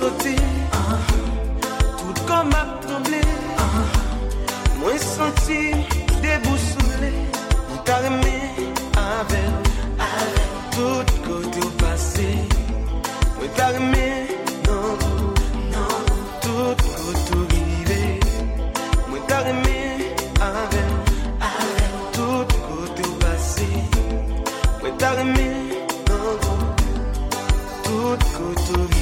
sauté, tout comme a tremblé. Moi senti déboussolé, t'as aimé avec tout côté au passé. Moi t'as aimé, non, tout côté au rivé. Moi t'as aimé avec tout côté au passé. Moi t'as aimé, non, tout côté au rivé.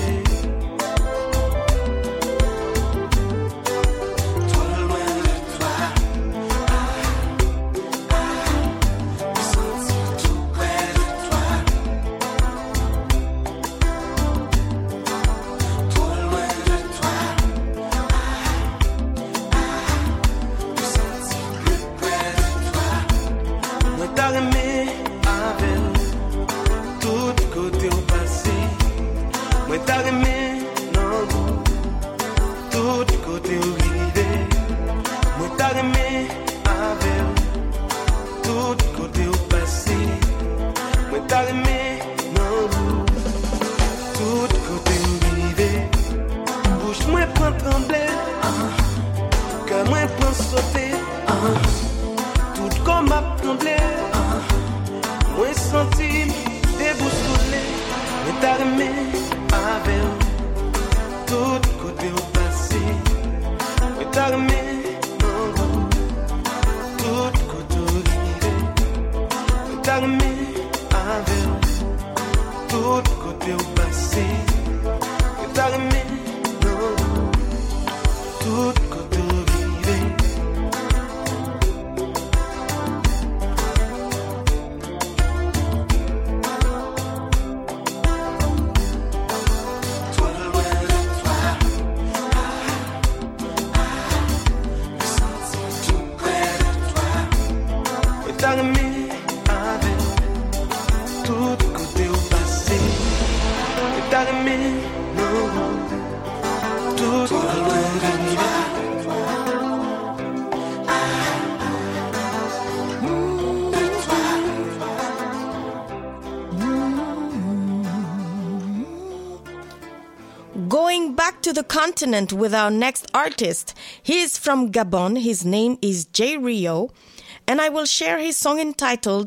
Going back to the continent with our next artist. He is from Gabon. His name is Jay Rio. And I will share his song entitled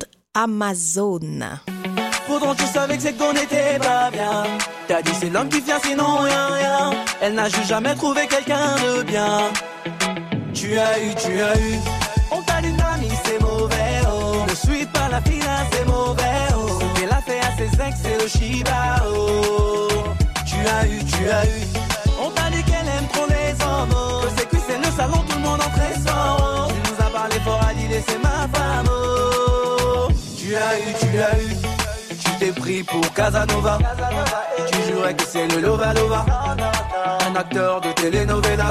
Amazon. Pourtant tu savais que c'est qu'on n'était pas bien. T'as dit c'est l'homme qui vient sinon rien. Elle n'a juste jamais trouvé quelqu'un de bien. Tu as eu. On t'a dit Nami c'est mauvais oh. Ne suis pas la fille là c'est mauvais oh. Ce qu'elle a fait à ses ex c'est le Shiba oh. Tu as eu. On t'a dit qu'elle aime trop les hommes oh. Que ses cuisses c'est le salon tout le monde en trésor oh. Tu nous as parlé fort à dit c'est ma femme oh. Tu as eu. Tu t'es pris pour Casanova. Tu jurais que c'est le Lova Lova. Un acteur de telenovelas.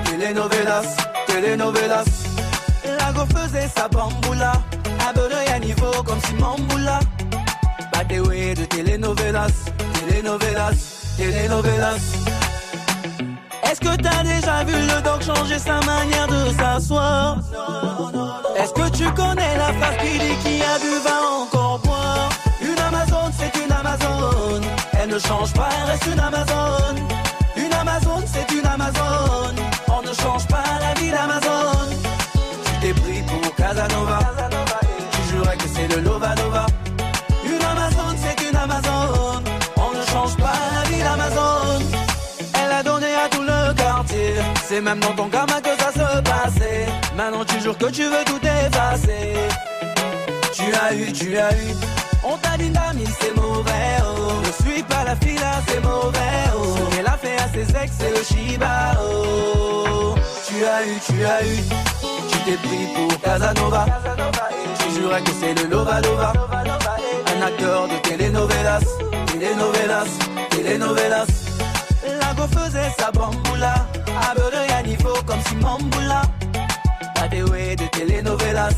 La go faisait sa bamboula. Abonné à niveau comme Simon Boula. Badewé de telenovelas. Est-ce que t'as déjà vu le doc changer sa manière de s'asseoir? Est-ce que tu connais la phrase qui dit qui a du vin encore boire? Une Amazone c'est une Amazone. Elle ne change pas, elle reste une Amazone. Une Amazone c'est une Amazone. On ne change pas la vie d'Amazon. Tu t'es pris pour Casanova. Tu jurais que c'est le Lova Lova. Une Amazone c'est une Amazone. On ne change pas la vie d'Amazon. Elle a donné à tout le quartier. C'est même dans ton gamin que ça se passait. Maintenant tu jures que tu veux tout effacer. Tu as eu. On t'a dit Nami c'est mauvais oh. Ne suis pas la fille là c'est mauvais oh. Ce qu'elle a fait à ses ex c'est le Shiba oh. Tu as eu. Tu t'es pris pour Casanova. Tu jurais que c'est le Lova Lova. Un acteur de telenovelas. La go faisait sa bamboula. Abonné à niveau comme Simon Boula. Badewé de telenovelas.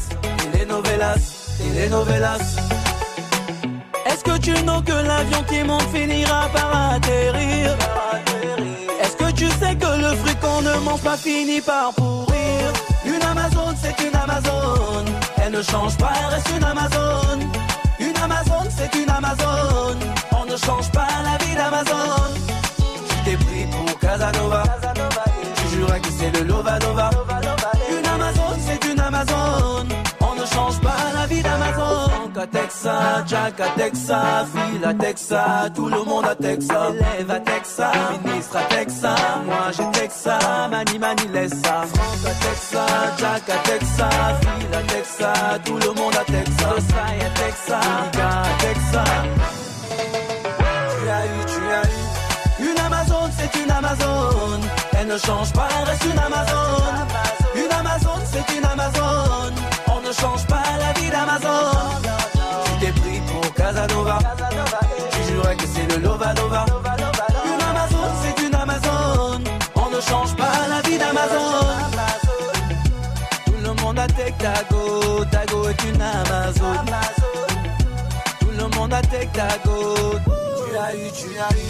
Est-ce que tu know que l'avion qui monte finira par atterrir? Est-ce que tu sais que le fruit qu'on ne mange pas finit par pourrir? Une Amazone c'est une Amazone. Elle ne change pas, elle reste une Amazone. Une Amazone c'est une Amazone. On ne change pas la vie d'Amazon. Tu t'es pris pour Casanova. Je jurerais que c'est le Lova Nova. Une Amazone, c'est une Amazone. On ne change pas la vie d'Amazon. À Texas, Jack à Texas, Phil à Texas, tout le monde à Texas. Élève à Texas, ministre à Texas, moi j'ai Texas, Mani laisse ça. France à Texas, Jack à Texas, Phil à Texas, tout le monde à Texas. Osai à Texas, Liga à Texas. Tu as eu une Amazone, c'est une Amazone. Elle ne change pas, elle reste une Amazone. Une Amazone, c'est une Amazone. On ne change pas la vie d'Amazon. Tu t'es pris pour Casanova. Tu jurerais que c'est le Lova Nova. Une Amazone, c'est une Amazone. On ne change pas la vie d'Amazon. Tout le monde a Tectago. Tago est une Amazone. Tout le monde a Tectago. Tu as eu.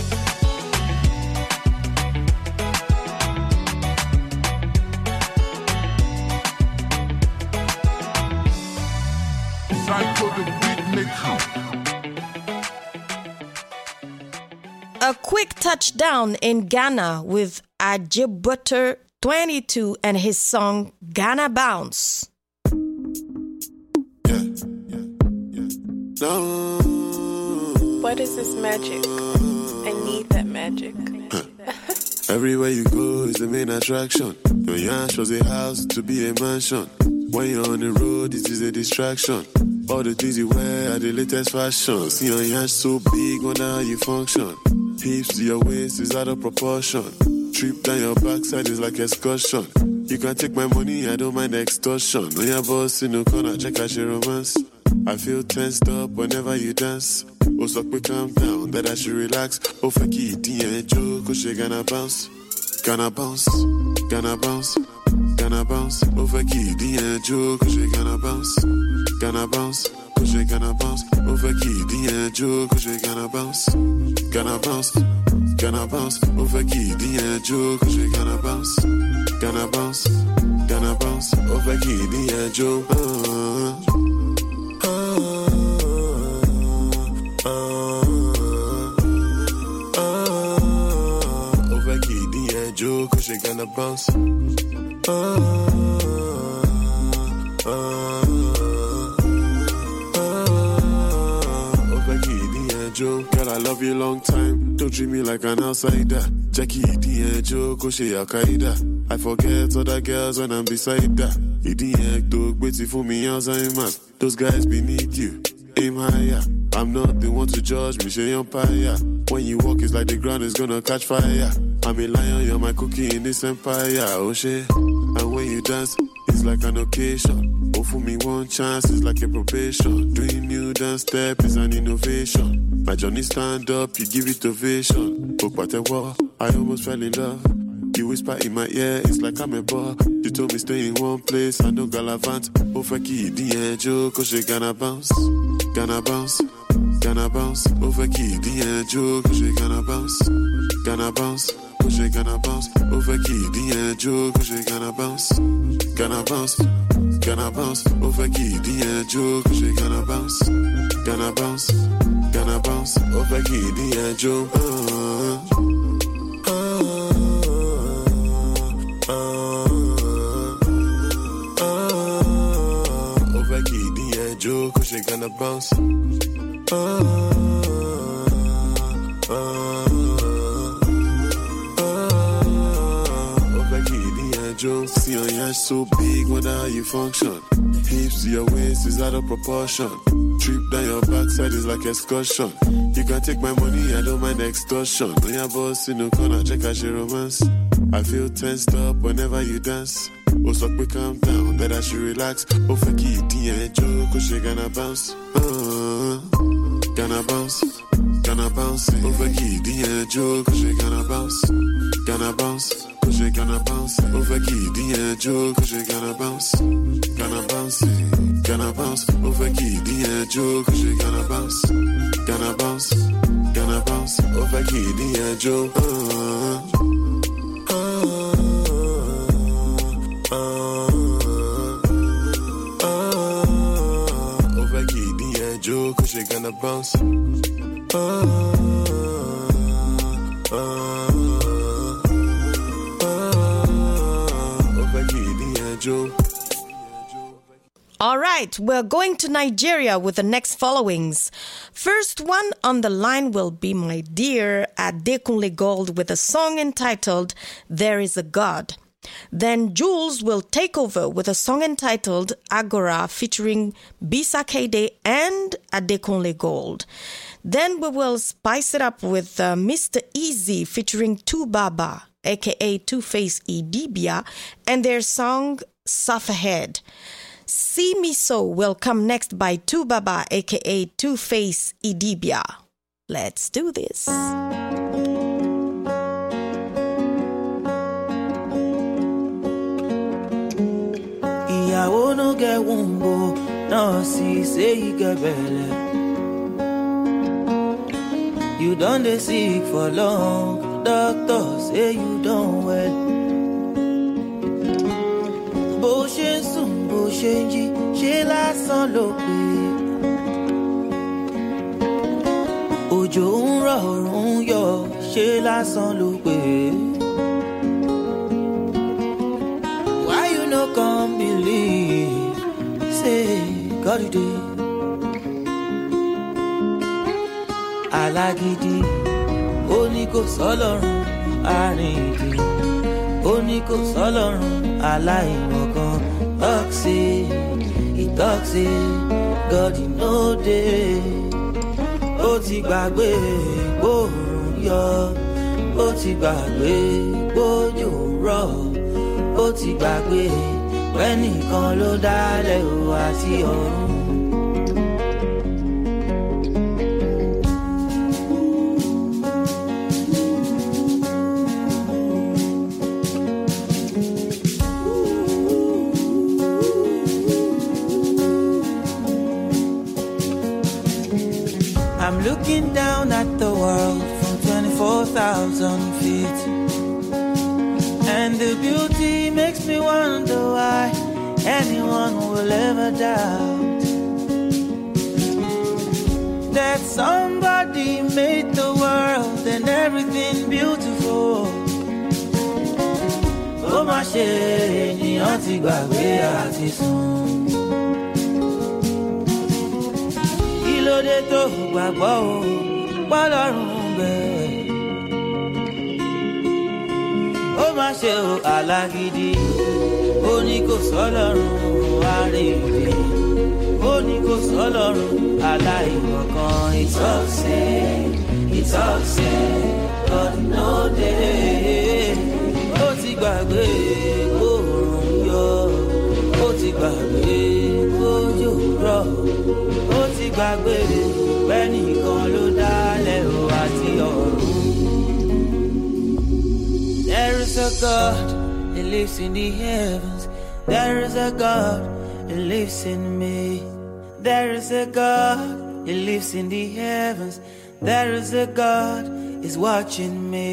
A quick touchdown in Ghana with Ajibutter 22 and his song Ghana Bounce. Yeah. No. What is this magic? I need that magic. Everywhere you go is the main attraction. Your yash was a house to be a mansion. When you're on the road, this is a distraction. All the things you wear are the latest fashion. See your yash so big, wonder how you function. Hips to your waist is out of proportion. Trip down your backside is like excursion. You can take my money, I don't mind extortion. When your boss in the corner, check out your romance. I feel tensed up whenever you dance. Oh, so quick, calm down, that I should relax. Oh, fuck it, joke, cause she gonna bounce. Gonna bounce, gonna bounce, gonna bounce. Oh, fuck it, joke, cause she gonna bounce. Gonna bounce, cause she gonna bounce. Oh, fuck it, joke, cause she gonna bounce. Gonna bounce, gonna bounce. Oh, fuck it, joke, cause she gonna bounce. Gonna bounce, gonna bounce. Oh, fuck it, joke. Joe, cause she gonna bounce. Joe, girl, I love you long time. Don't treat me like an outsider. Jackie, Joe, cause she Al-Qaeda. I forget other girls when I'm beside her. Dog, waiting for me, Alzheimer's. Those guys beneath you, aim higher. I'm not the one to judge me, she umpire. When you walk, it's like the ground is gonna catch fire. I'm a lion, you're my cookie in this empire, oh shit. And when you dance, it's like an occasion. Oh, for me, one chance is like a probation. Doing new dance step is an innovation. My Johnny stand up, you give it ovation. Oh, but I almost fell in love. You whisper in my ear, it's like I'm a bar. You told me stay in one place, I know galavant. Oh, fuck it, Joe, cause she gonna bounce. Gonna bounce, gonna bounce. Oh, fuck it, Joe, cause she gonna bounce. Gonna bounce, cause she gonna bounce. Oh, fuck it, Joe, cause she gonna bounce. Gonna bounce, gonna bounce. Oh, fuck it, Joe, cause she gonna bounce. Gonna bounce, gonna bounce. Oh, fuck it, Joe. Joe, cause she gonna bounce. Joe, see your yash so big, wonder how you function. Hips to your waist is out of proportion. Trip down your backside is like excursion. You can take my money, I don't mind extortion. When your boss in the corner, check out your romance. I feel tensed up whenever you dance. Oh, so quick, calm down, that I should relax. Oh, fuck it, Joe, cause she gonna bounce. Gonna bounce, gonna bounce. Oh, fuck it, Joe, cause she gonna bounce. Gonna bounce, cause she gonna bounce. Oh, fuck it, Joe, cause she gonna bounce. Gonna bounce, gonna bounce. Oh, fuck it, Joe, cause she gonna bounce. Gonna bounce, gonna bounce. Oh, fuck it, Joe. Joe, cause she gonna bounce. All right, we're going to Nigeria with the next followings. First one on the line will be my dear Adekunle Gold with a song entitled There is a God. Then Jules will take over with a song entitled Agora featuring Bisa Kede and Adekunle Gold. Then we will spice it up with Mr. Easy featuring Tubaba, aka Two-Face Idibia, and their song Sufferhead. See Me So will come next by Tubaba, aka Two-Face Idibia. Let's do this. Ìyàwó no get wombo, no see say you get belle. You done dey sick for long, doctor say you done well. Bó ṣe ń sùn, bó ṣe ń jí, ṣé lásán ló pé. Òjò ń rọ̀, òòrùn ń yọ, ṣé lásán ló pé. Why you no come believe? Say God you dey. Alágídí, ó ní kò sọ́lọ́run, àrìndì. Ó ní kò sọ́lọ́run, aláìmọ̀kan. Talk say, God you no dey. Ó ti gbàgbé gbóòórùn yọ, ó ti gbàgbé gbójò rọ̀, ó ti gbàgbé pẹ́nìkan ló dálẹ̀ o àti ọ̀run. I'm looking down at the world from 24,000 feet, and the beauty makes me wonder why anyone will ever doubt that somebody made the world and everything beautiful. Ó mà ṣe ènìyàn ti gbàgbé àti sùn. Lóde tó gbàgbọ́ o, pọ́lọ́run bẹ̀. Ó má ṣe o alágídí, ó ní kò sọ́lọ́run àrègbè. Ó ní kò sọ́lọ́run aláìmọ̀kan. It's all said, God no dey. Ó ti gbàgbé gbóòórùn yọ, ó ti gbàgbé gbójò rọ̀. Ó ti gbàgbé pẹ́nìkan ló dálẹ̀ o àti ọ̀run. There is a God who lives in the heavens. There is a God who lives in me. There is a God who lives in the heavens. There is a God who is watching me.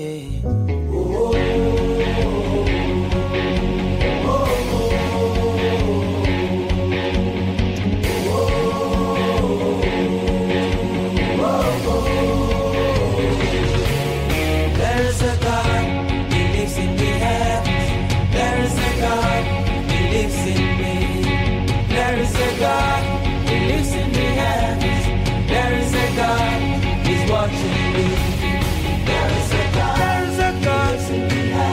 God, He lives in the heavens. There is a God, He's watching me. There is a God, there is a God,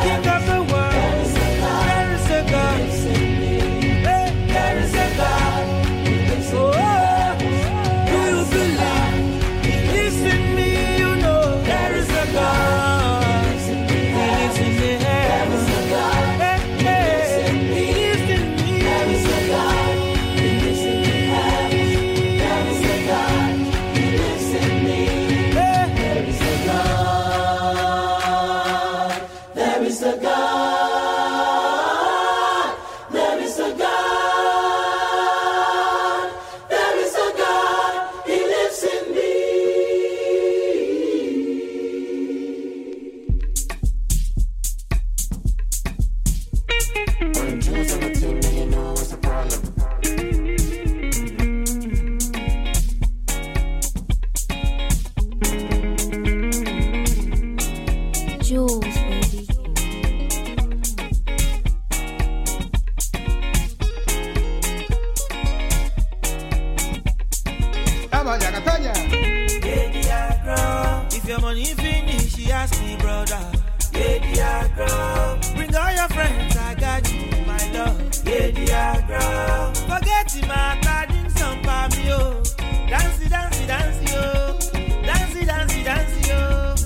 If your money finish, she ask me, brother. Yeah, dear girl. Bring all your friends, I got you, my love. Yeah, dear girl. Forget him, I drink some palm, yo. Dancey, dancey, dancey, yo. Dancey, dancey, dancey, yo.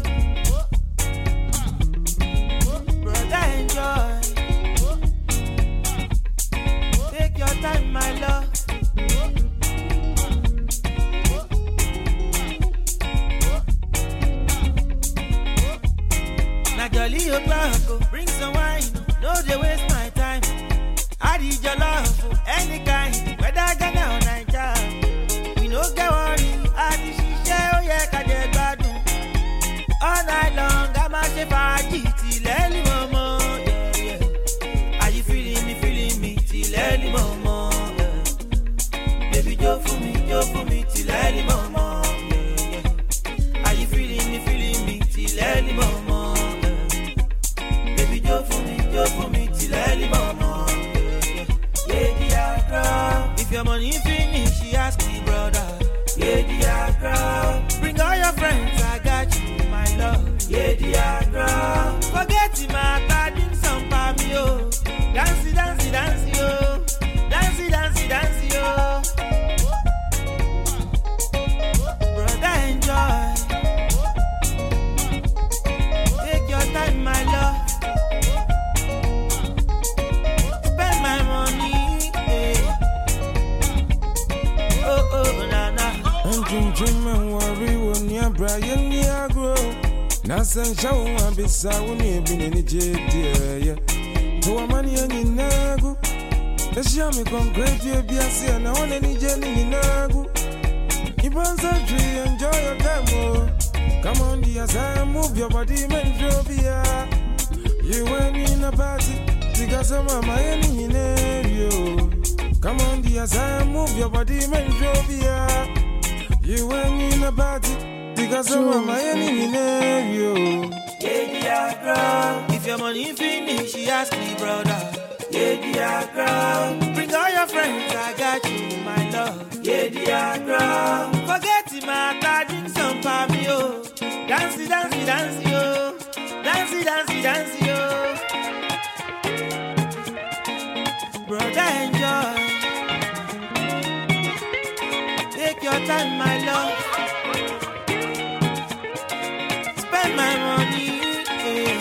Brother, enjoy. Take your time, my love. Jolly o'clock, bring some wine, no they waste my time. I need your love, any kind, whether Ghana or Nigeria. We no get worry, I need she share, oh yeah, kaje gbadun. All night long, I'm a chef, I till early mama, yeah, yeah. Are you feeling me, till early mama, yeah. Baby, jo for me, till early mama, yeah, yeah. Are you feeling me, till early mama? For me till early morning. Yeah, dear girl. If your money finish, she ask me, brother. Yeah, dear girl. Bring all your friends, I got you, my love. Yeah, dear girl. Forget him, I drink some palm, yo. Dancey, dancey, dancey, yo. Dancey, dancey, dancey, yo. Brother, enjoy. Take your time, my love. Dream and worry when you're Brian Niagro. Nasan show one beside when you've been in the JD. To a money and in Nagu. The Shami concrete you be a sea and I want any jelly in Nagu. You bounce a tree, enjoy your demo. Come on, the as move your body, man, Jobia. You went in a party, because I'm a Miami in area. Come on, the as move your body, man, Jobia. You ain't in a party, because I'm my enemy, you. Yeah, dear girl. If your money finish, she ask me, brother. Yeah, dear girl. Bring all your friends, I got you, my love. Yeah, dear girl. Forget him, I drink some palm, yo. Dancey, dancey, dancey, yo. Dancey, dancey, dancey, yo. Brother, enjoy. Take your time, my love. Spend my money, yeah.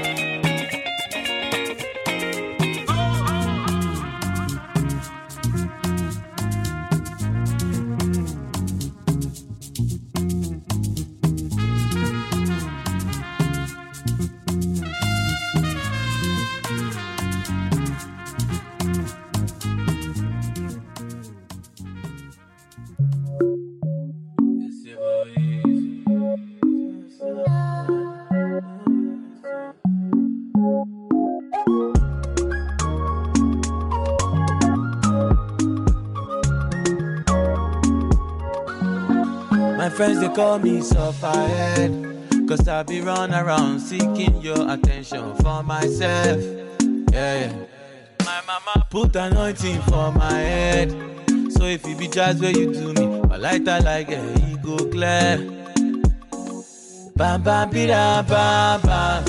My friends, they call me Sufferhead, 'cause I be run around seeking your attention for myself. Yeah. My mama put anointing for my head, so if you be just where you do me, I like that like he go clear. Bam bam bida bam bam.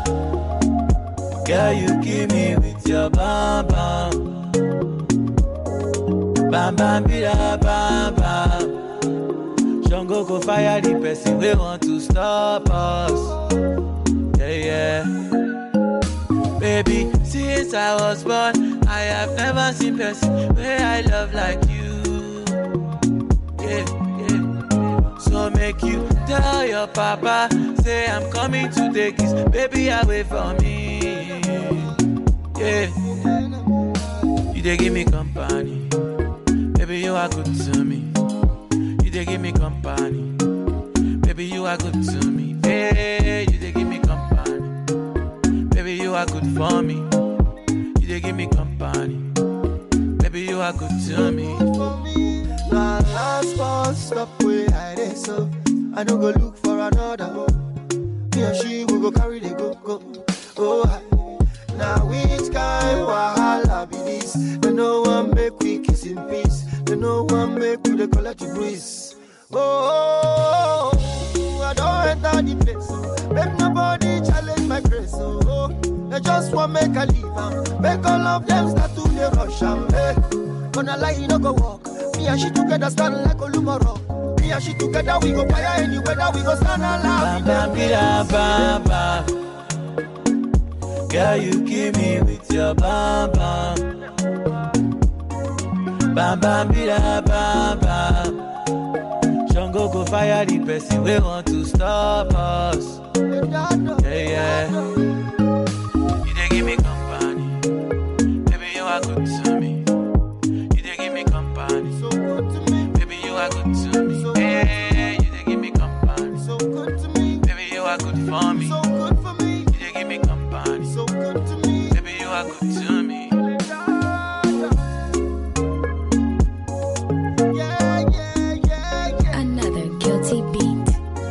Girl, you give me with your bam bam. Bam bam bida bam bam. Jungle go fire the person we want to stop us. Yeah. Baby, since I was born, I have never seen person where I love like you. Yeah. So make you tell your papa, say I'm coming to take his baby away from me. Yeah. You they give me company, baby you are good to me. You give me company, baby you are good to me. Hey, you they give me company, baby you are good for me. You they give me company, baby you are good to me. Now last bus stop where I dey so I don't go look for another. Me and she will go carry the go. Oh hi. Now which kind wahala be this? They no one make we kiss in peace. They no one make we the collect the breeze. Oh, I don't enter the place. Make nobody challenge my grace. Oh, they just want make a leave. Make all of them start to the rush. Hey, gonna lie, you no go walk. Me and she together stand like Olumoro. Me and she together we go fire anywhere that we go stand alive. Bam, bam, girl, you kill me with your bam bam. Bam bam bida bam bam. Shango go fire the person we want to stop us. Yeah. You dey give me company, baby you are good to me. You dey give me company, So good to me, baby you are good to me. Hey, you dey give me company, so good to me, baby you are good for me. so good for me, You dey give me company, so good to me. baby you are good to me. Yeah. Another guilty beat.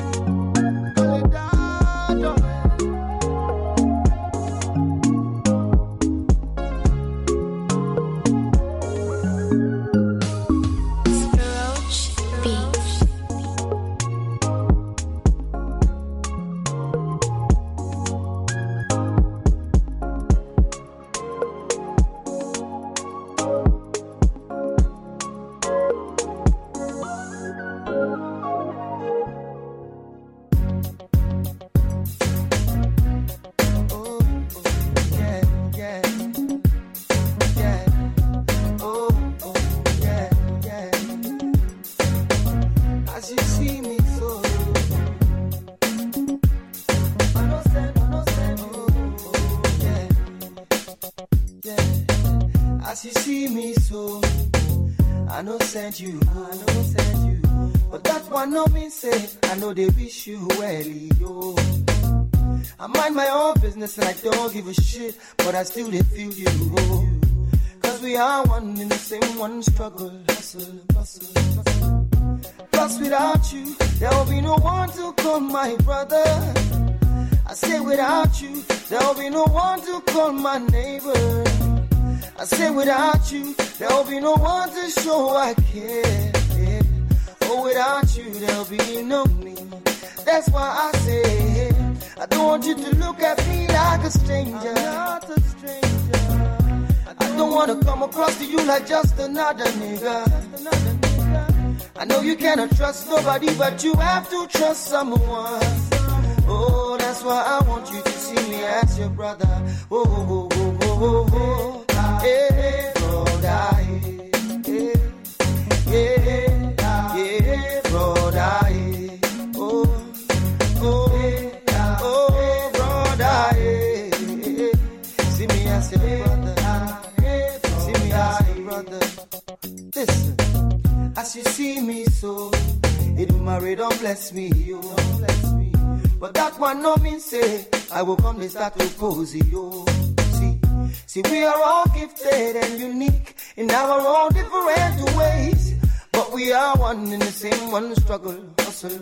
Roach beat. As you see me so, I know stand, yeah. As you see me so, I know send you, but that one no mean say, I know they wish you well, yo. I mind my own business and I don't give a shit, but I still they feel you, oh. Cause we are one in the same one struggle, hustle. Plus without you, there will be no one to call my brother. I say without you, there will be no one to call my neighbor. I say without you, there will be no one to show I care. Yeah. Oh, without you, there will be no me. That's why I say, I don't want you to look at me like a stranger. I'm not a stranger. I don't want to come across to you like just another nigga. I know you cannot trust nobody, but you have to trust someone. Oh, that's why I want you to see me as your brother. Oh. Hey, brother. Yeah, brother. Oh, brother. See me as your brother. See me as your brother. Listen. As you see me so, it marry don't bless me, yo. But that one no mean say I will come to start to pose, yo. See, we are all gifted and unique in our own different ways, but we are one in the same one struggle, hustle.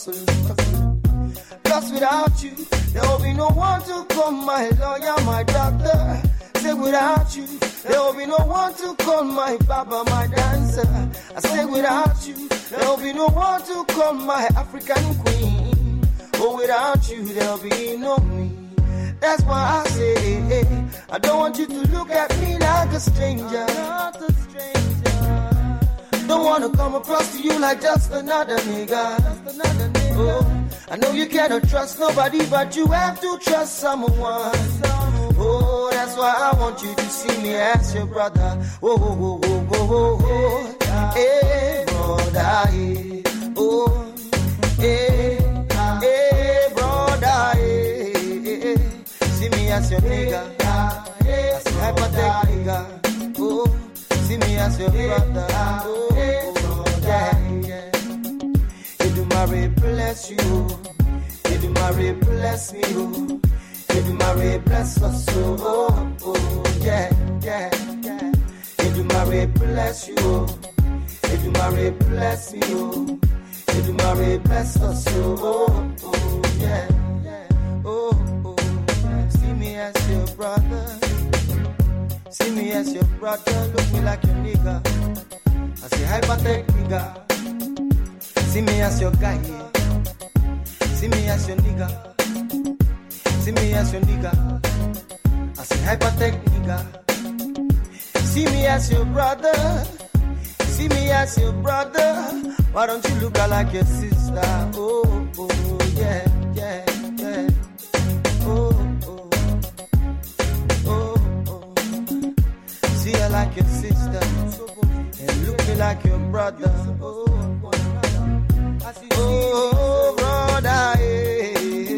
Plus without you, there will be no one to call my lawyer, my doctor. Say without you, there will be no one to call my baba, my dancer. I say without you, there will be no one to call my African queen. Oh, without you, there will be no me. That's why I say, I don't want you to look at me like a stranger. I'm not a stranger. Don't want to come across to you like just another nigga. Oh, I know you cannot trust nobody, but you have to trust someone. Oh, that's why I want you to see me as your brother. Oh. Hey, brother. Oh, hey, brother. See me as your nigga. As your hypothetical nigga. Oh, see me as your brother. Oh, yeah. Edumare bless you. Edumare bless me. Edumare bless us, oh, yeah. Edumare bless you, Edumare bless me, Edumare bless us, oh, yeah. Oh, see me as your brother, see me as your brother, look me like your nigga. I say hypertech nigga. See me as your guy, yeah. See me as your nigga. See me as your nigga. I say hypertech nigga. See me as your brother. See me as your brother. Why don't you look like your sister? Oh, oh, yeah, yeah, yeah. Oh, oh, oh, oh. See her like your sister. And look me like your brother. Oh, oh, brother, yeah.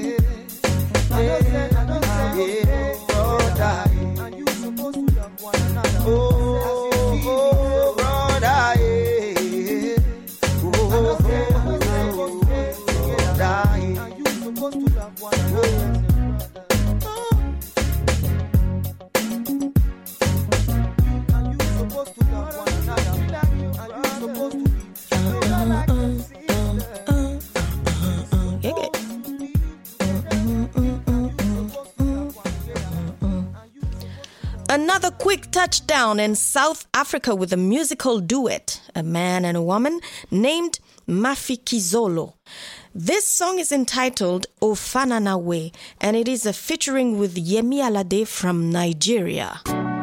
Another quick touchdown in South Africa with a musical duet, a man and a woman, named Mafikizolo. This song is entitled Ofana Nawe, and it is a featuring with Yemi Alade from Nigeria.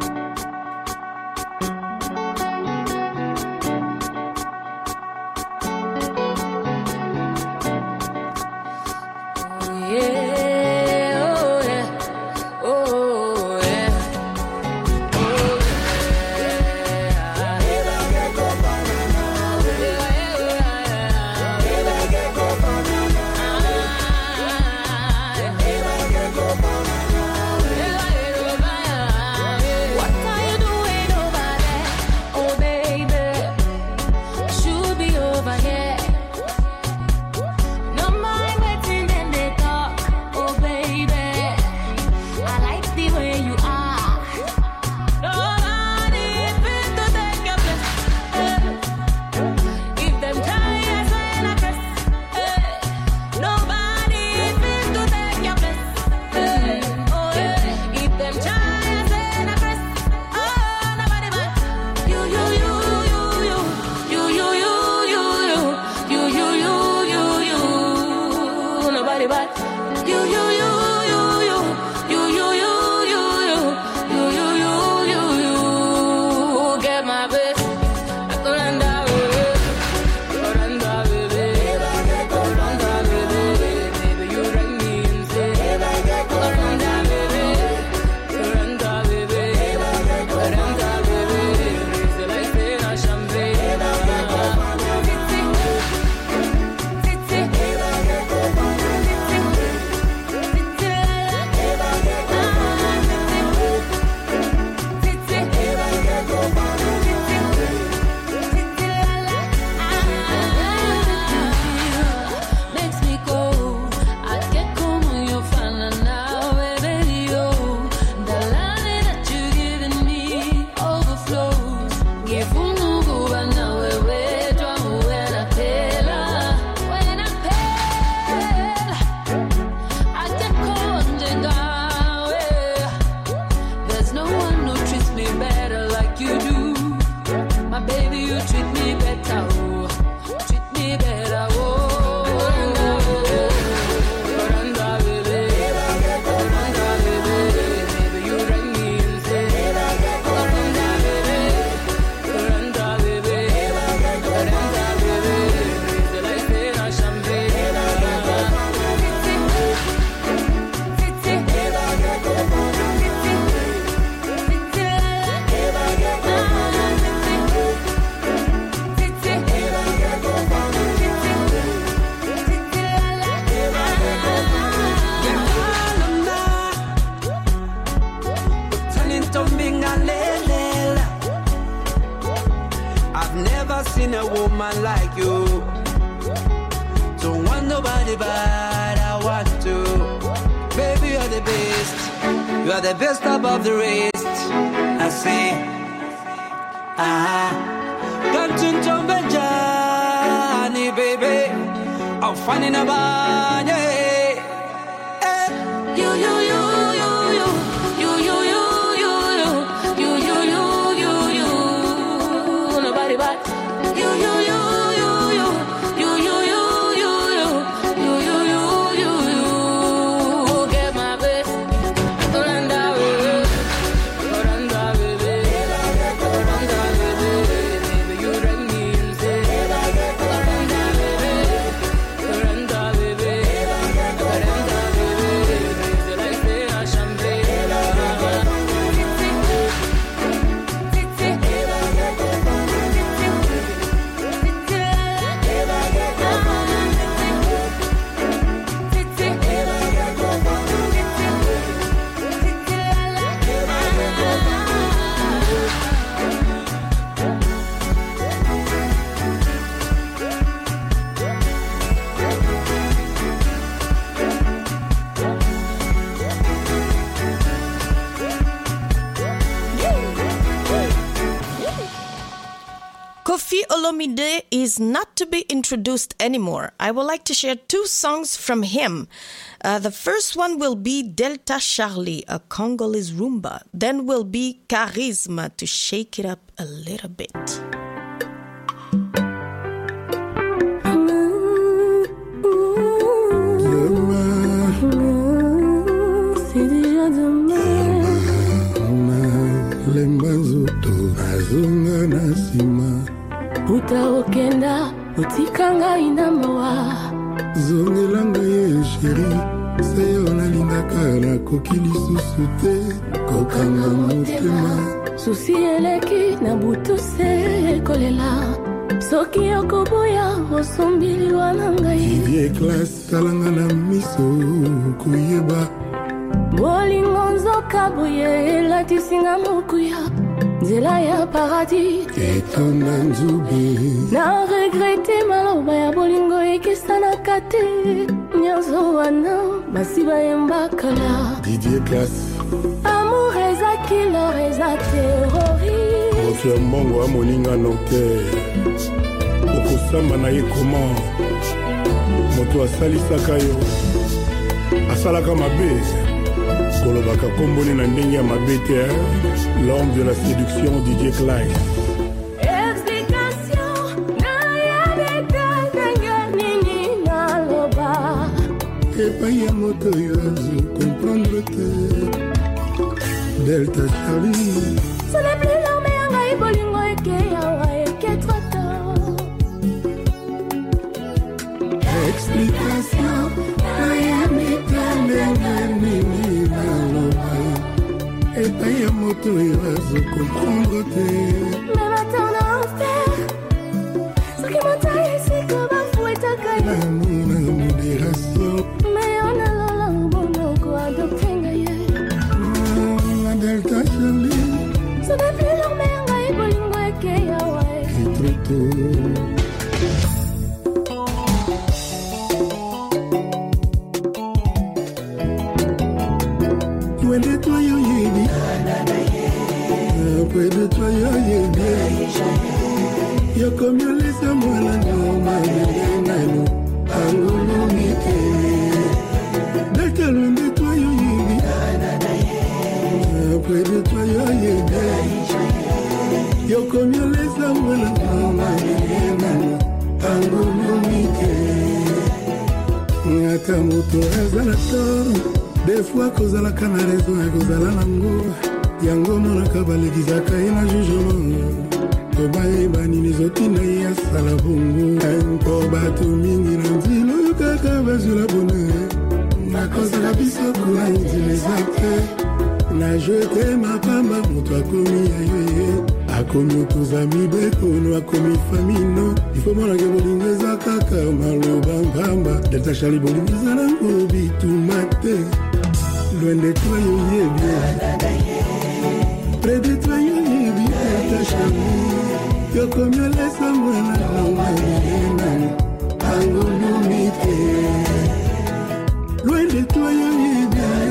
A woman like you, don't want nobody but I want to. Baby, you're the best. You are the best above the rest. I say, Gantun Tombejani, baby. I'm finding a band, nobody but you. Koffi Olomide is not to be introduced anymore. I would like to share 2 songs from him. The first one will be Delta Charlie, a Congolese rumba. Then will be Charisma to shake it up a little bit. C'est déjà demain. Azunga na sima Uta okenda utikanga inamawa Zongelanga ye chéri Seyo na lingaka na kokili susute Kokanga motema Susi eleki na butu se kolela Soki yokoboya osombili wanangai Vivie classe talanga na miso kuyeba Bolingo nzoka boye latisinga mokuya Nzela ya paradis Etona nzube Na regrete maloba ya bolingo ekesana kate Nyanzo wana masiba yembakala Didier Classe Amour eza killer eza terroriste Moto ya mbongo wa moninga noke Okosamba na ye comment Moto asalisaka yo Asalaka mabe Kolobaka komboni na ndenge ya mabete l'homme de la séduction DJ Clyde. Explication na ya beta nanga nini na loba. Et pas ya moto yo comprendre te Delta Charlie. Ce n'est plus l'armée yanga ibolingo eke yawa eke trop tard. Explication na ya beta nanga nini na loba. Et pas y'a moto et raso comprendre te Mais maintenant on enfer Ce qui m'attaque c'est que ma fou est à caille L'amour na modération Mais on a l'ala au bono quoi adopter ngaye La Delta Charlie Ce n'est plus leur mère ngaye bolingo eke yawae Qui trop tôt de toi yo yébi Après de toi yo yébi Yo comme yo laisse moi la norma Nano Angolo mite D'être loin de toi yo yébi Après de toi yo yébi Yo comme yo laisse moi la norma Nano Angolo mite Ngata moto azalator Des fois kozalaka na raison ya kozala nango yango monaka balegizaka ye na jugement tobayeba nini zotina ye asala bongo mpo bato mingi na nzilo oyo kaka bazwela bonheur nakozala biso kuna nzilo eza te na jete mapamba moto akomi ya yo ye akomi okoza mibekono akomi famino ifo monake bolingo eza kaka maloba mpamba Delta Charlie bolingo eza nango bituma te Loin de toi, yo près de toi, yo Delta Charlie. Yo comme yo laisse moi la langue, Angolo mite. Loin de toi, yo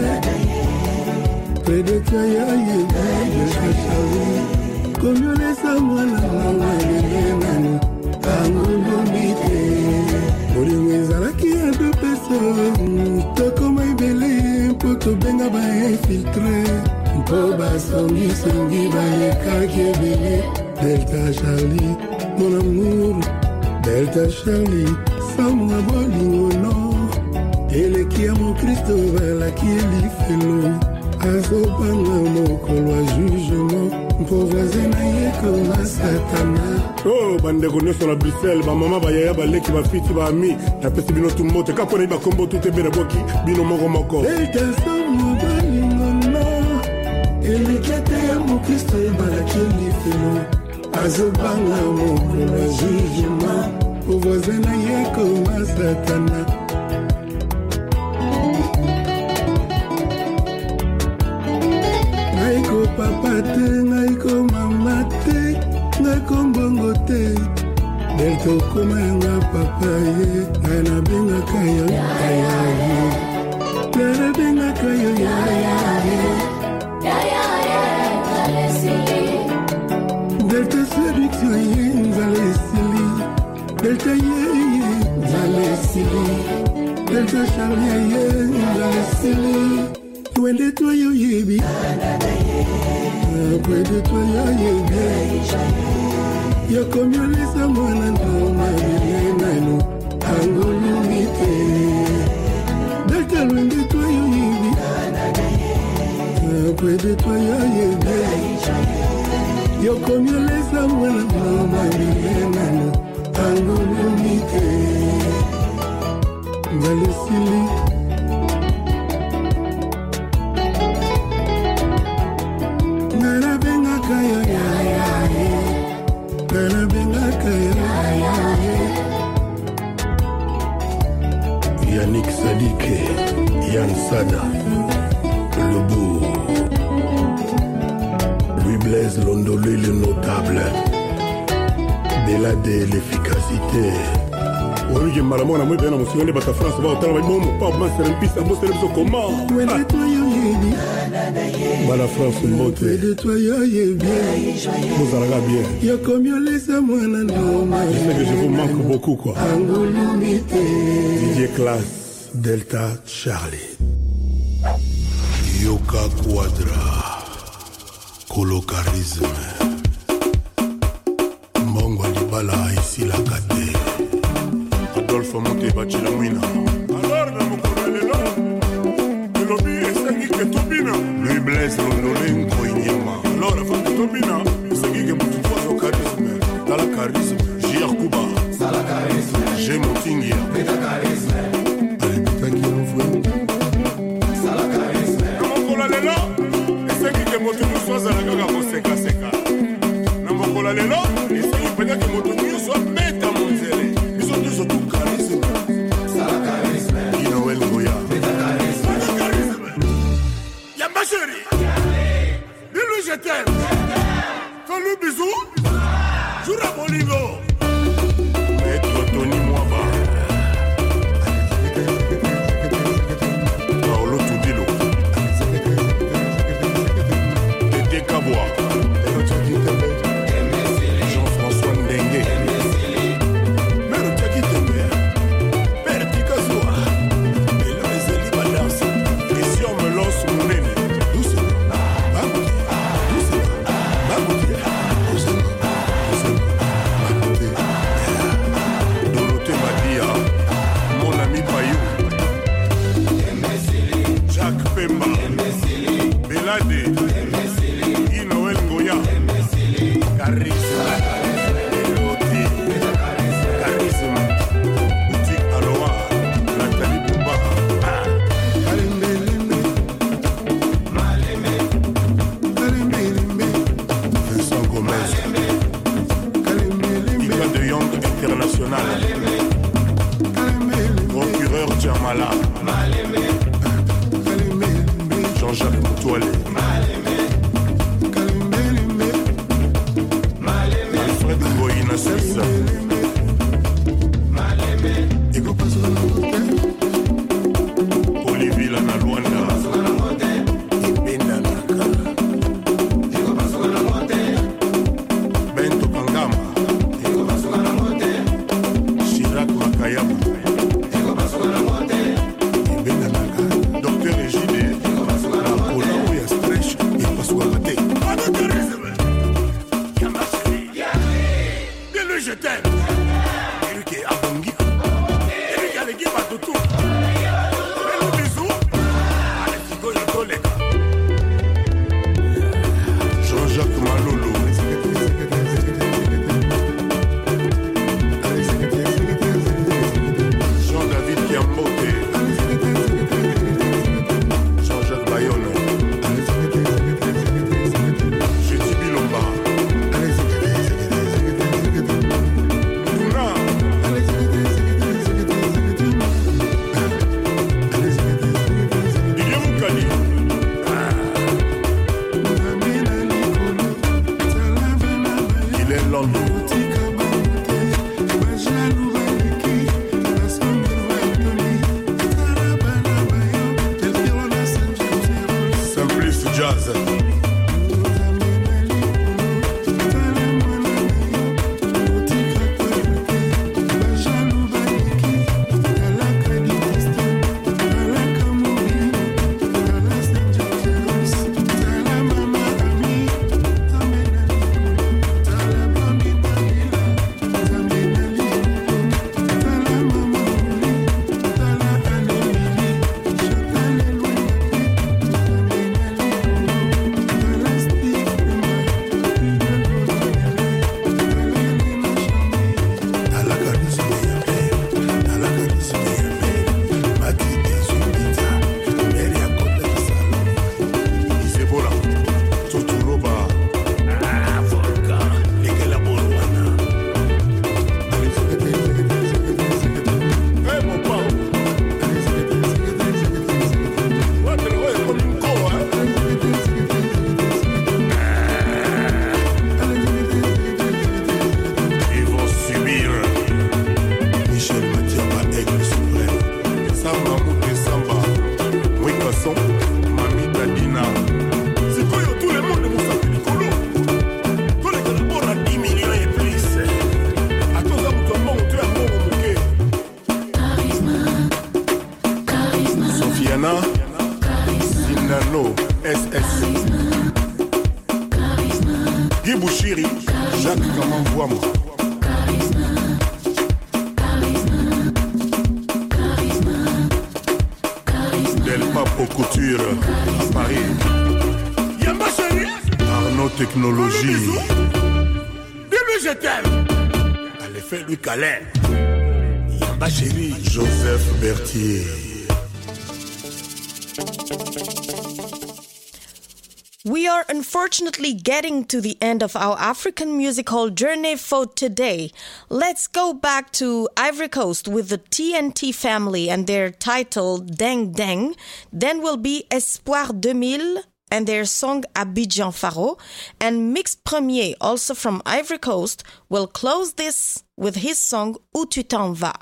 près de toi, yo Delta Charlie. Comme yo laisse moi la langue, Angolo mite. Bolingo ezalaki ya 2 personnes, tokoma ibele mpo tobenga bainfiltre mpo basongisongi bayekaki ebele Delta Charlie, mon amour Delta Charlie, samwa bolingo no eleki ya mokristo balaki elifelo azobanga mokolo wa jugement mpo voisin na ye koma satana Oh, bandeko nyonso na Bruxelles, bamama bayaya baleki bafiti baami napesi bino tumote kako na bakombo tout ebe na boki bino moko moko Delta samwa bolingo no eleki ate ya mokristo ebalaki elifelo azobanga mokolo wa jugement mpo voisin na ye koma satana Naiko papa te, naiko mama te, naiko mbongo te Delta okoma yanga papa ye, nana benga kayo yaya ye Nana benga kayo yaya ye Delta séduction ye, nzale Charlie, silly. You went to your baby. Après de toi, you come your listen, one and all my name. I'm going to meet you. That can win the toi, après de toi, you come your listen, one and all my name. I'm going to meet you. Very silly. Yannick Sadike, Yann Sada, le beau, Louis Blaise Londolé, le notable, Belade, l'efficacité. Oui, j'ai mal à moi, moi, bien, on s'y allait, bah, ta France, va, t'as bon, pas, moi, c'est un piste, moi, c'est le comment. Bah, la France, une beauté. Vous allez bien. Je sais que je vous manque beaucoup, quoi. Didier Classe, Delta, Charlie. Yoka Quadra, Colocarisme. Mongo Libala, ici la Kate. Adolphe Monte Bachilamina. Alors, mon collègue, le lobby est cinq que Tobina. Lui Blaise Londolé, Koinyama. Alors, la femme de Tobina, c'est qui est beaucoup trop au charisme. Dans la charisme, J.R. Kuba. Dans la charisme, G. Motingia. Beta charisme. Allez, beta qui envoie. Dans la charisme. Mon collègue là, c'est qui est Motingia soit à la gaga pour seka seka. Mon collègue là, c'est qui peut-être que Motingia soit bêta mon zélé. Surtout charisme. Ça la charisme. Inoël Goya. Beta charisme. Beta charisme. Y'a ma chérie. Dis-lui je t'aime. Fais-lui bisou. Joue à mon niveau. Maître Tony Mwaba. Paolo Tudilo. Tété Kaboua. Jean-François Ndengue. Procureur Djamala Jean-Jacques Moutoualé Alfred Boïna Cessa Olivier Lana Luanda Bento Kangama Chirac Makayama Docteur Égide Napoléon et Stretch et Passoua Maté. Dis-lui je t'aime. Dis-lui qu'il est abongi. Dis-lui qu'il y a l'équipe à tout tour. Fais-le bisou. Allez, Figo, il y a les gars. Jean-Jacques Malolo. Jean-David Kiambote. Jean-Jacques Bayonne. Jetty Bilomba. Mouna. Didier Moukali. Il est Lando. Simplice Jazz. chéri, Jacques, comment vois-moi. Del Papo Couture à Paris. Yamba chéri. Arnaud Technologie. Dis-lui je t'aime. Allez, fais-lui câlin. Yamba chéri. Joseph Berthier. We are unfortunately getting to the end of our African musical journey for today. Let's go back to Ivory Coast with the TNT family and their title Deng Deng. Then will be Espoir 2000 and their song Abidjan Faro. And Mix Premier, also from Ivory Coast, will close this with his song Où tu t'en vas.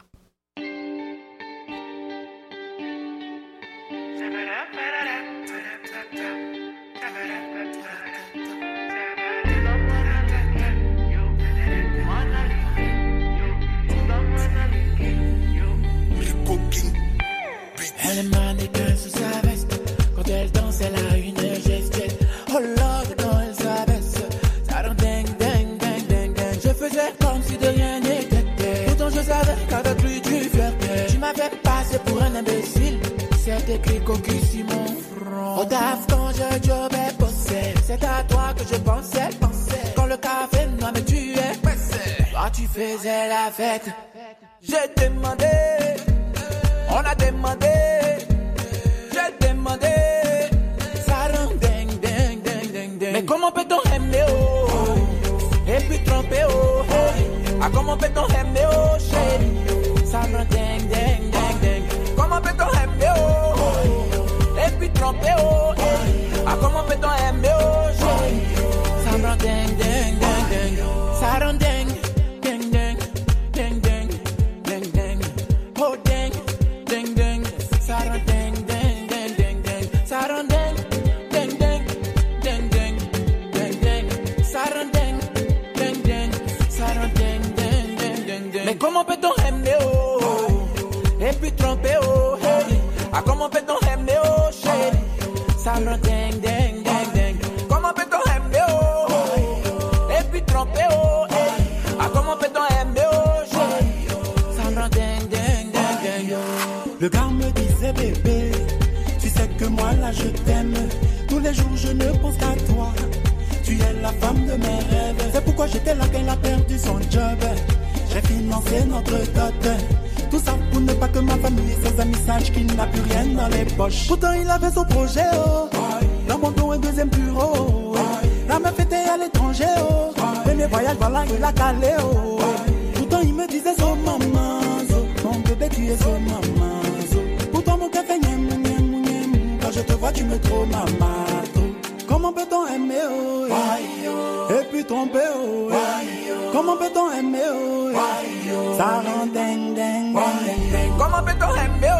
Elle est mannequin sous sa veste. Quand elle danse, elle a une gestuelle. Oh Lord, quand elle s'abaisse, ça rend ding, ding, ding, ding, ding. Je faisais comme si de rien n'était. Pourtant je savais qu'avec lui tu flirtais. Tu m'avais passé pour un imbécile. C'est écrit cocu sur mon front. Au taf quand je jobais, bossais. C'est à toi que je pensais. Quand le café noir me tuait, toi tu faisais la fête. J'ai demandé. On a demandé, j'ai demandé, ça rend ding, ding, ding, ding, ding. Mais comment peut-on aimer et puis tromper ah, comment peut-on aimer chérie, ça rend ding, ding, ding, ding. Comment peut-on aimer et puis tromper ah, comment peut-on aimer chérie, ça rend ding, ding, ding, ding. Ça rend ding, ding, ding, ding, ding, ding, ding. Oh ding. Ding ding, Sarah ding ding ding ding ding, Sarah ding ding ding ding ding ding ding, Sarah ding ding ding, Sarah ding ding ding ding ding. Mais comment peut-on aimer et puis tromper ah comment peut-on aimer chérie, Sarah ding ding ding ding. Comment peut-on aimer et puis tromper ah comment peut-on aimer chérie, Sarah ding ding ding ding. Le gars me disait bébé, tu sais que moi là je t'aime. Tous les jours je ne pense qu'à toi. Tu es la femme de mes rêves. C'est pourquoi j'étais là quand elle a perdu son job. J'ai financé notre dot. Tout ça pour ne pas que ma famille et ses amis sachent qu'il n'a plus rien dans les poches. Pourtant il avait son projet dans mon dos un deuxième bureau. La meuf était à l'étranger Premier voyage voilà il a calé Pourtant il me disait so maman, mon bébé tu es so maman. Pourtant mon café quand je te vois tu me trouves maman. Comment peut-on aimer et puis tromper Comment peut-on aimer ça rend ding ding ding. Comment peut-on aimer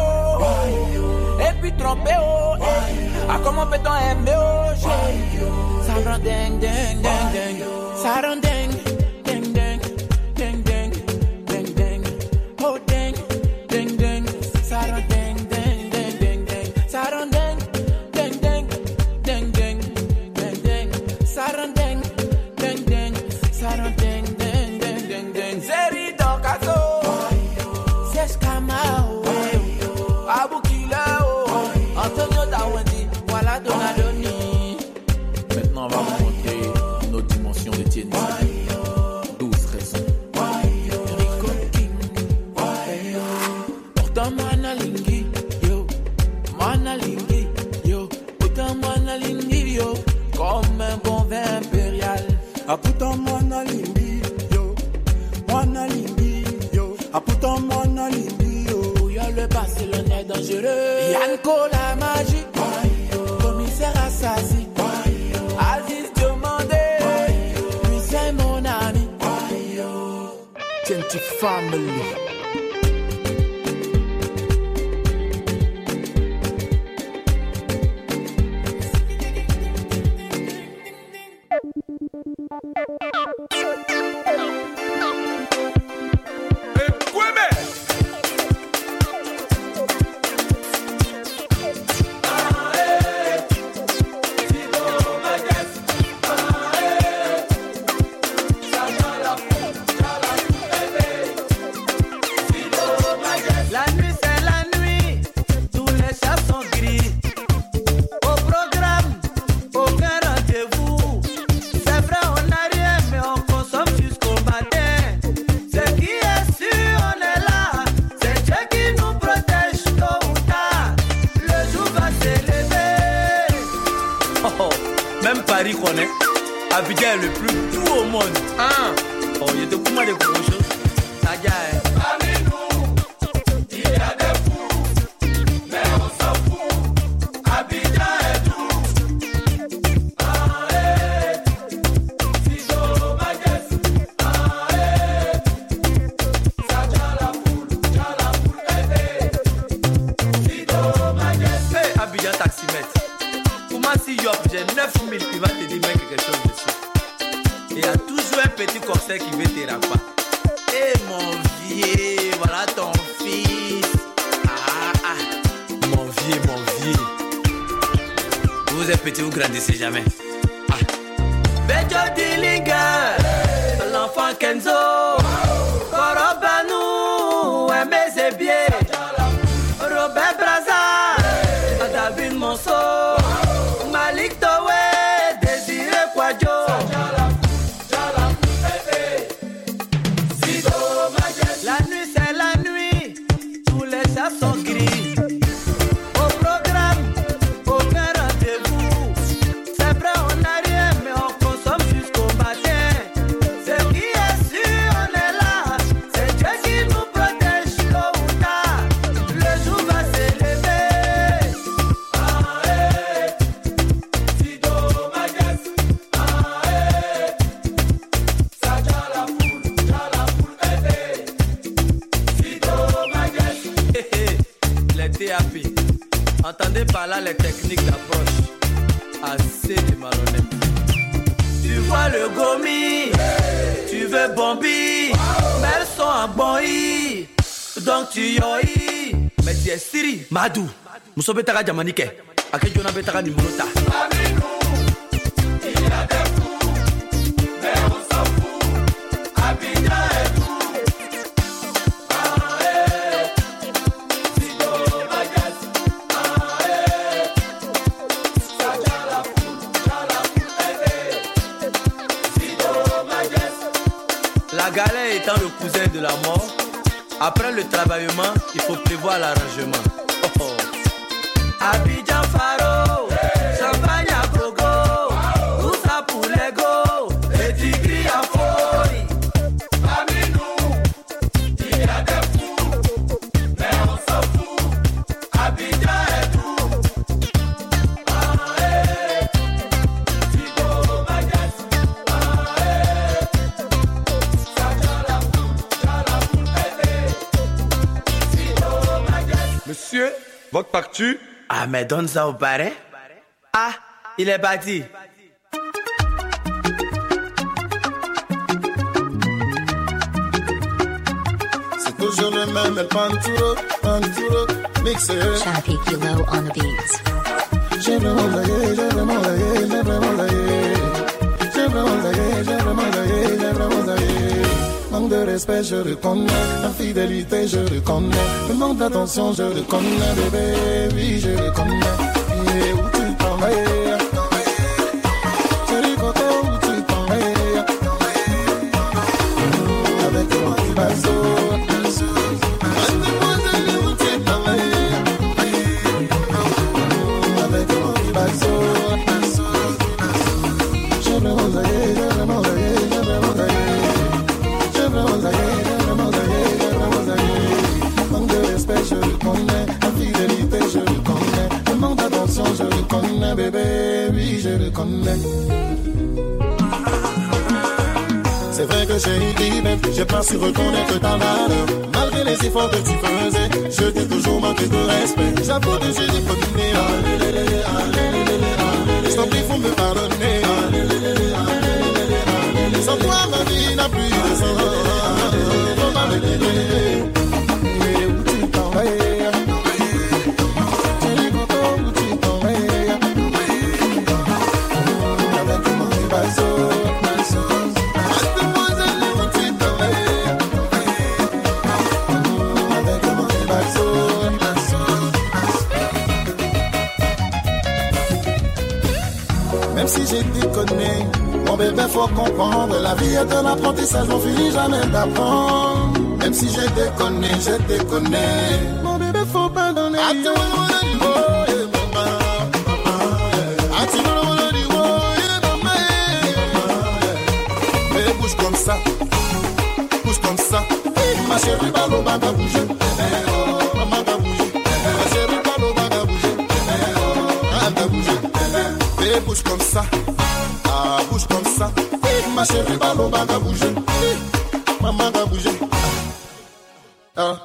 et puis tromper ah comment peut-on aimer ça rend ding ding ding ding. Ça rend ding ding ding ding ding ding ding. Oh ding ding ding. Ça rend ding ding ding ding ding. Ça rend ding ding ding ding ding ding ding. Ça rend ding ding ding. Ça rend ding ding ding ding ding. Zeri dans caso. C'est Scamao. Abu Kila. Antonio Dawendi. Voilà Donadoni. Maintenant on va vous montrer nos dimensions de TNT. 12 raisons. Rico King. Pourtant Manalingi, yo. Manalingi, yo. Pourtant Manalingi, yo. Comme un bon vin impérial. Ah pourtant Manalingi, yo. Manalingi, yo. Ah pourtant Manalingi, yo. Où y'a le Barcelone est dangereux. Yanko la magie. Commissaire Assassi. Aziz Diomandé. Lui c'est mon ami. TNT family. connais. Abidjan est le plus doux au monde. Hein? Oh, il y a de comment de gros choses. Ça y est. Parmi nous, il y a des fous, mais on s'en fout. Abidjan est doux. Fido Majesty. Ça tient la foule, Fido Majesty. Hey, Abidjan taximètre. Comment si Yop, j'ai 9000, il va te dire mais quelque chose dessus. Il y a toujours un petit corset qui veut te rapper. Eh mon vieux, voilà ton fils. Mon vieux. Vous êtes petit, vous grandissez jamais. Bejo Dillinger, l'enfant Kenzo, Korobanou, Aimé Zébier, Robert Braza, David Monceau, Malik Towe, Désiré Kwadjo. La nuit c'est la nuit, tous les chats sont gris. Au programme, aucun rendez-vous. C'est vrai on n'a rien mais on consomme jusqu'au matin. Ce qui est sûr on est là, c'est Dieu qui nous protège tôt ou tard. Le jour va s'élever. Fido Majesty. Ça tient la foule, Fido Majesty. Les TAP, entendez par là les techniques d'approche. Assez de malhonnêtes. Tu vois le gomi, tu veux bombi, mais elles sont en boi. Donc tu yoi, mais tu es Siri, Madou, Moussobe Tara Jamanike, Ake Jona Betara Nimrota. Parmi nous, il y a des fous, mais on s'en fout. Abidjan est doux. Fido Majesty. Ça tient la foule, Fido Majesty. La galère étant le cousin de la mort, après le travaillement, il faut prévoir l'arrangement. Oh, oh. Abidjan Faro, champagne à gogo, tout ça pour l'ego, et tigri à folie. Parmi nous, il y a des fous, mais on s'en fout. Abidjan est doux. Fido Majesty. Ça tient la foule, Fido Majesty. Monsieur, votre facture? Ah, mais donne ça au parrain. Ah, il est parti. C'est toujours le même, el panturo, mixé. Chappy Kilo on the beats. J'ai vraiment laillé, j'ai vraiment laillé, j'ai vraiment laillé. J'ai vraiment laillé, j'ai vraiment laillé, j'ai vraiment laillé. Manque de respect, je reconnais. Infidélité, je reconnais. Le manque d'attention, je reconnais. Bébé, oui, je reconnais. Et où tu t'en vas? Chérie, côté où tu t'en vas? Avec ton petit bateau. Mademoiselle, où tu t'en vas? Avec ton petit bateau. J'ai vraiment laillé, j'ai vraiment laillé, j'ai vraiment laillé. Manque de respect, je le connais. Infidélité, je le connais. Le manque d'attention, je le connais. Bébé, oui, je le connais. C'est vrai que j'ai pas su reconnaître ta valeur. Malgré les efforts que tu faisais, je t'ai toujours manqué de respect. J'avoue que j'ai déconné. Je t'en prie, faut me pardonner. Sans toi, ma vie n'a plus de sens. Faut m'abandonner. Mais où tu t'en vas? Chérie, où tu t'en vas? Avec mon petit bateau. Mademoiselle, où tu t'en vas? Avec mon petit bateau. Même si j'ai déconné, mon bébé, faut comprendre. La vie est un apprentissage, on finit jamais d'apprendre. Même si j'ai déconné. Mon bébé, faut pardonner. bouge comme ça. Bouge comme ça. Ma chérie, Baloba va bouger. Maman va bouger. Ma chérie, Baloba va bouger. Elle va bouger. Et bouge comme ça. Ah, bouge comme ça. Ma chérie, Baloba va bouger. Maman va bouger. Ah.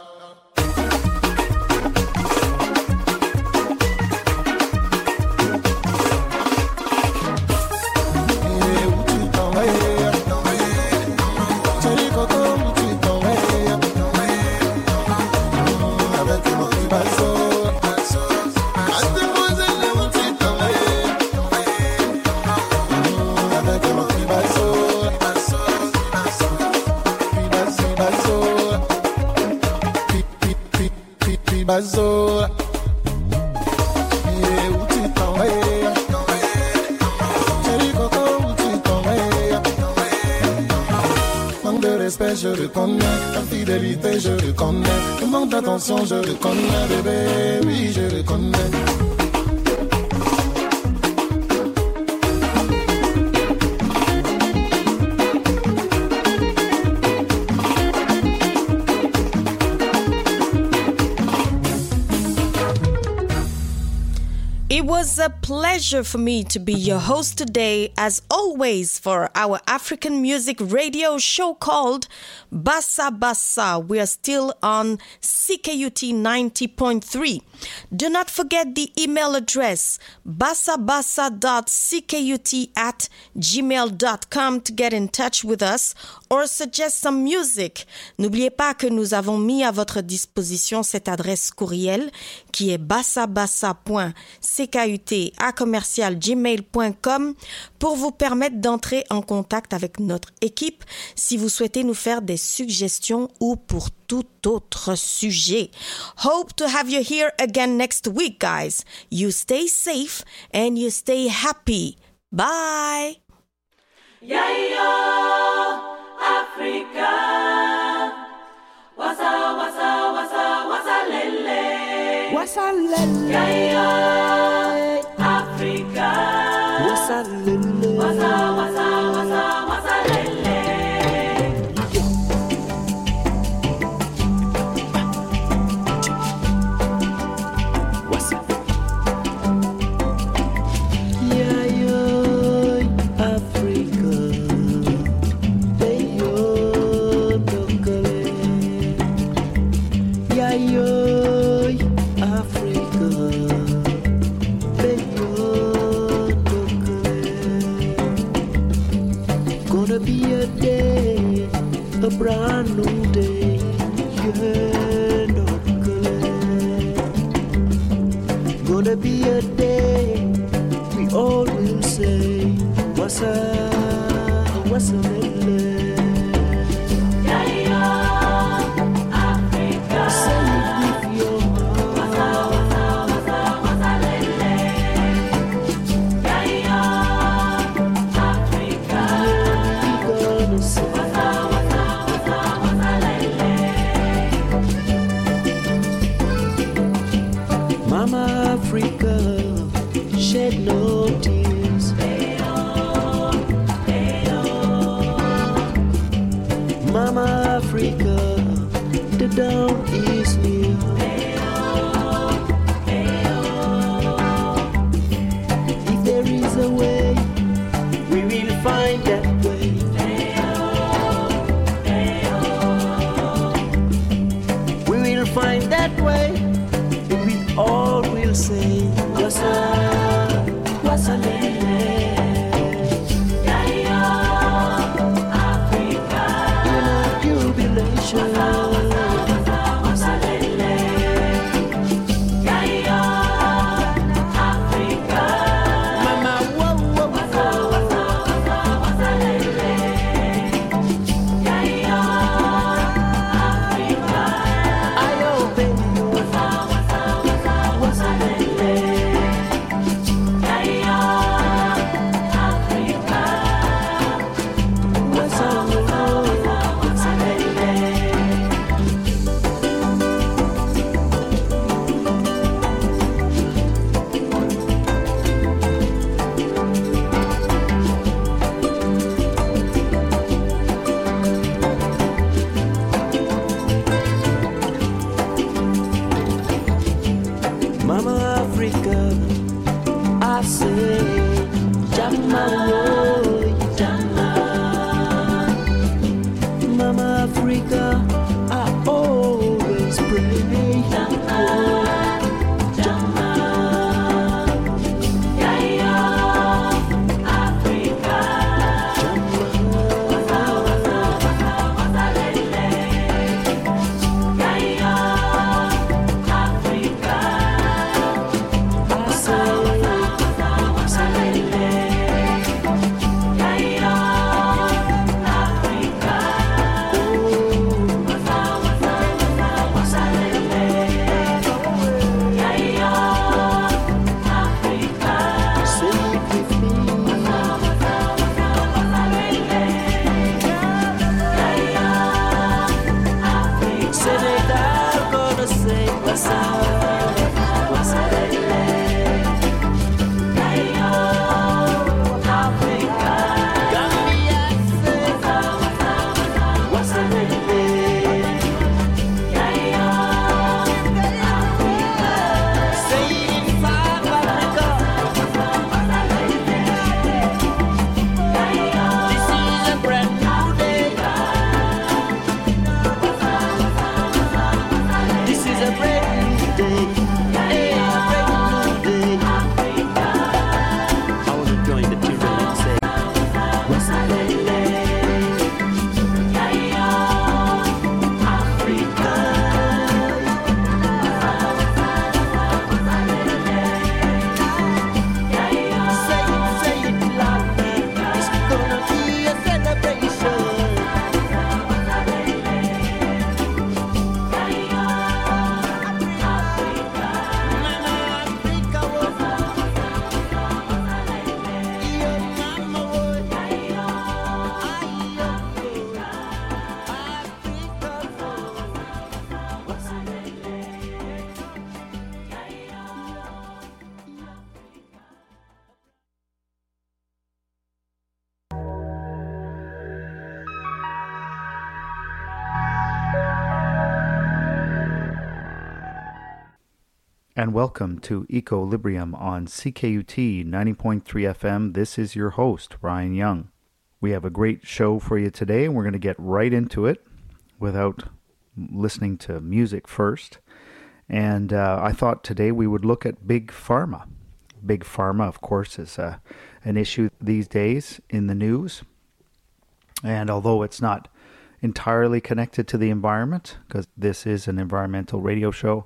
Je le connais, ta fidélité, je le connais. Le manque d'attention, je le connais, bébé, oui, je le connais. It was a pleasure for me to be your host today, as always, for our African music radio show called Bassa Bassa. We are still on CKUT 90.3. Do not forget the email address bassabassa.ckut@gmail.com to get in touch with us or suggest some music. N'oubliez pas que nous avons mis à votre disposition cette adresse courriel qui est bassabassa.ckut@gmail.com pour vous permettre d'entrer en contact avec notre équipe si vous souhaitez nous faire des suggestions ou pour tout autre sujet. Hope to have you here again next week, guys. You stay safe and you stay happy. Bye. Yayo, Africa. Wasa, wasa, wasa, wasa, lele. Wasa, lele. Yayo, Africa. Wasa, lele. Wasa, wasa, wasa, wasa, lele. A brand new day, yeah, gonna be a day we all will say, what's up, Africa. Say it with your heart. Africa. We gonna say. Mama Africa, shed no tears. Mama Africa, the dawn is near. If there is a way, we will find that way. We will find that way. All will say, wasa, wasa, lele. Yayo, Africa. In a jubilation. Wasa, wasa, wasa, lele. Africa, I always pray. And welcome to Equilibrium on CKUT 90.3 FM. This is your host, Ryan Young. We have a great show for you today, and we're going to get right into it without listening to music first. And I thought today we would look at Big Pharma. Big Pharma, of course, is an issue these days in the news. And although it's not entirely connected to the environment, because this is an environmental radio show,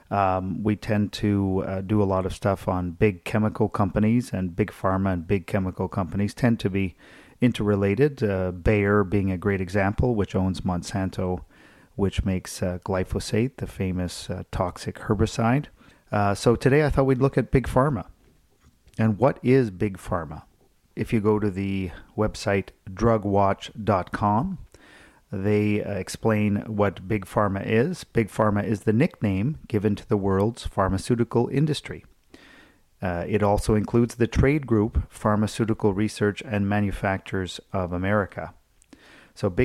we tend to do a lot of stuff on big chemical companies, and Big Pharma and big chemical companies tend to be interrelated. Bayer being a great example, which owns Monsanto, which makes glyphosate, the famous toxic herbicide. So today I thought we'd look at Big Pharma. And what is Big Pharma? If you go to the website drugwatch.com, they explain what Big Pharma is. Big Pharma is the nickname given to the world's pharmaceutical industry. It also includes the trade group Pharmaceutical Research and Manufacturers of America. So Big